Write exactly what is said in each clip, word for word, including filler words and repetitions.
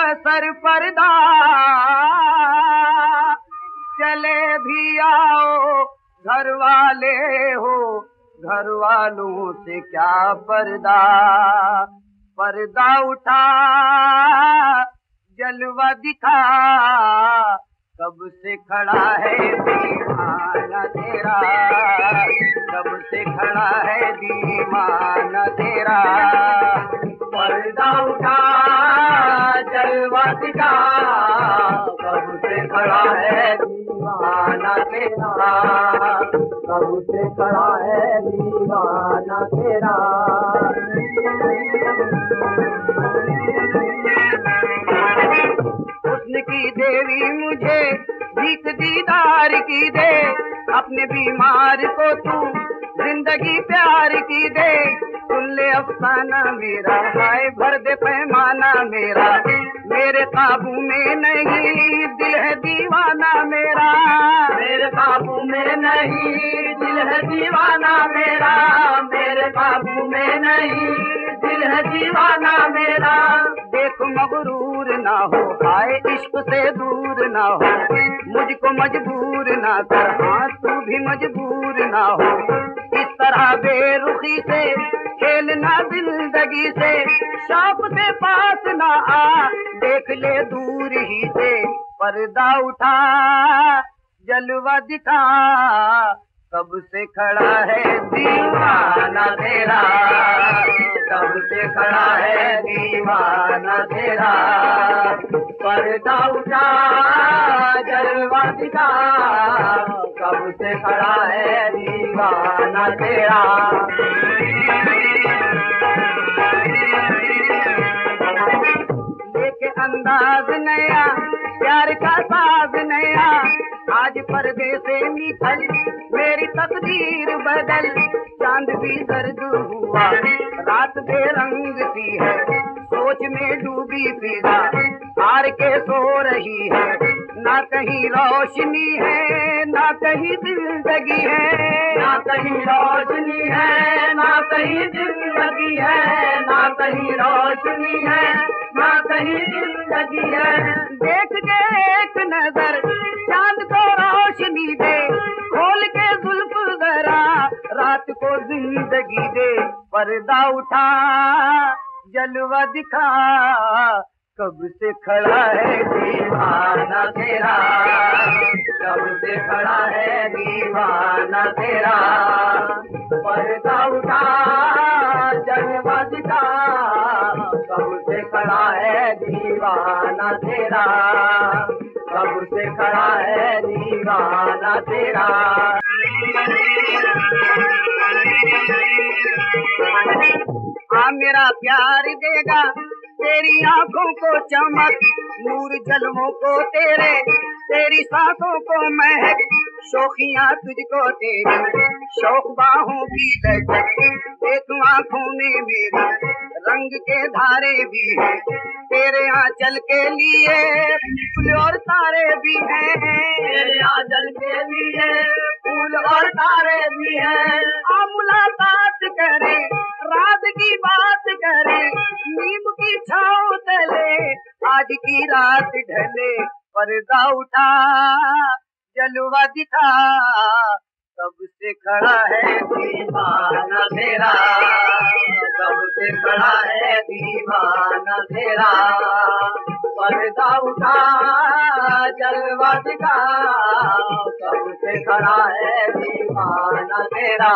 Sir पर्दा, चले भी आओ घर वाले हो, घर वालों से क्या पर्दा। पर्दा उठा जलवा दिखा, कब से खड़ा है दीवाना तेरा, कब से खड़ा है दीवाना तेरा। पर्दा उठा जलवा दिखा, कब से खड़ा है दीवाना तेरा, कब से खड़ा है दीवाना तेरा। हुस्न की देवी मुझे भीख दीदार की दे, अपने बीमार को तू जिंदगी प्यार की दे। सुन ले अफसाना मेरा, हाय भर दे पैमाना मेरा, मेरे काबू में नहीं दिल है दीवाना मेरा, मेरे काबू में नहीं दिल है दीवाना मेरा, मेरे काबू में नहीं दिल है दीवाना मेरा। देख मगरूर ना हो, हाय इश्क से दूर ना हो, मुझको मजबूर ना कर, हाँ तू भी मजबूर ना हो। इस तरह बेरुखी से खेलना जिंदगी से, शौक से पास ना आ, देख ले दूर ही से। पर्दा उठा जलवा दिखा, कब से खड़ा है दीवाना तेरा, कब से खड़ा है दीवाना तेरा। पर्दा उठा जलवा दिखा, कब से खड़ा है दीवाना तेरा। लेके अंदाज नया, प्यार का साज नया, आज पर्दे से निकल मेरी तकदीर बदल। चांद भी दर्द हुआ, रात बेरंग सी है, सोच में डूबी फिजा हार के सो रही है। ना कहीं रोशनी है, ना कहीं जिंदगी है, ना कहीं रोशनी है, ना कहीं जिंदगी है, ना कहीं रोशनी है, ना कहीं जिंदगी है। देख के एक नजर चांद को रोशनी दे, खोल के जुल्फ जरा रात को जिंदगी दे। पर्दा उठा जलवा दिखा, कब से खड़ा है दीवाना तेरा, कब से खड़ा है दीवाना तेरा। पर्दा उठा जलवा दिखा, कब से खड़ा है दीवाना तेरा, कब से खड़ा है दीवाना तेरा। आ मेरा प्यार देगा तेरी आंखों को चमक, नूर जलवों को तेरे, तेरी सांसों को महक, शौखियाँ तुझको तेरी, शौक बाहों की लचक। एक आंखों में मेरी रंग के धारे भी है, तेरे आंचल के लिए फूल और तारे भी हैं, तेरे आंचल के लिए फूल और तारे भी हैं। आ मुलाकात करें, रात की बात करें, नीम की छाँव तले आज की रात ढले। पर्दा उठा जलवा दिखा, कब से खड़ा है दीवाना तेरा, कब से खड़ा है दीवाना तेरा। पर्दा उठा जलवा दिखा, कब से खड़ा है दीवाना तेरा।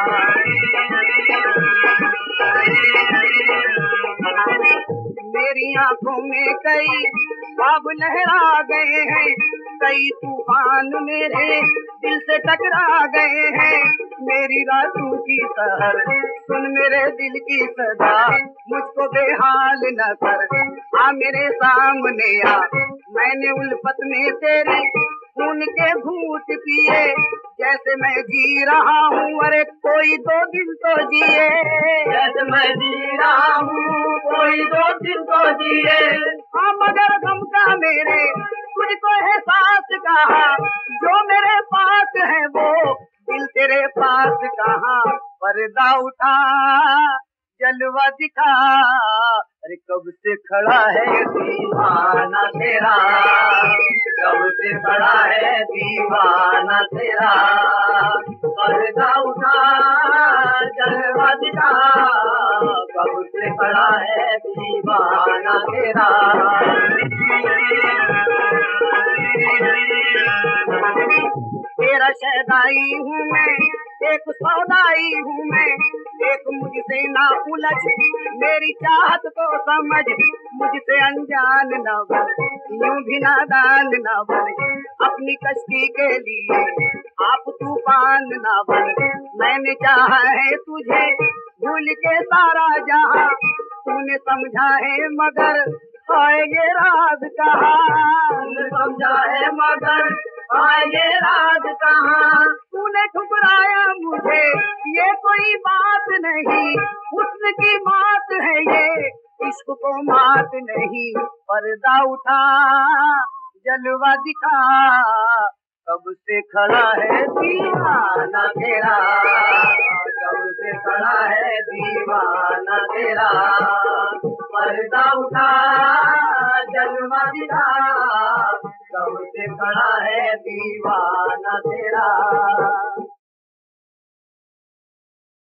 मेरी आंखों में कई ख्वाब लहरा गए हैं, कई तूफान मेरे दिल से टकरा गए हैं। मेरी रातों की सहर सुन मेरे दिल की सदा, मुझको बेहाल न कर, आ मेरे सामने आ। मैंने उल्फत में तेरी खून के घूंट पिए, जैसे मैं जी रहा हूँ, अरे कोई दो दिन तो जिए, जैसे मैं जी रहा हूँ कोई दो दिन तो जिए। हाँ मगर गम का मेरे तुझको एहसास कहा, जो मेरे पास है वो दिल तेरे पास कहाँ। पर्दा उठा जलवा दिखा, अरे कब से खड़ा है दीवाना तेरा, कब से खड़ा है दीवाना तेरा, पर्दा उठा जलवा दिखा, कब से खड़ा है दीवाना तेरा। तेरा शहदाई हूँ मैं, एक सौदाई हूँ मैं, एक मुझसे ना उलझ मेरी चाहत को समझ, मुझसे अनजान न बन यूं भी नादान न बन, अपनी कश्ती के लिए आप तूफान न बन। मैंने चाहा है तुझे भूल के सारा जहां, तूने समझा है मगर हाय ये राज कहाँ, तूने समझा है मगर हाय ये राज कहाँ। तूने ठुकराया मुझे ये कोई बात नहीं, हुस्न की बात है ये इश्क को मात नहीं, पर्दा उठा जलवा दिखा, कब से खड़ा है दीवाना तेरा, कब से खड़ा है दीवाना तेरा, पर्दा उठा जलवा दिखा, कब से खड़ा है दीवाना तेरा।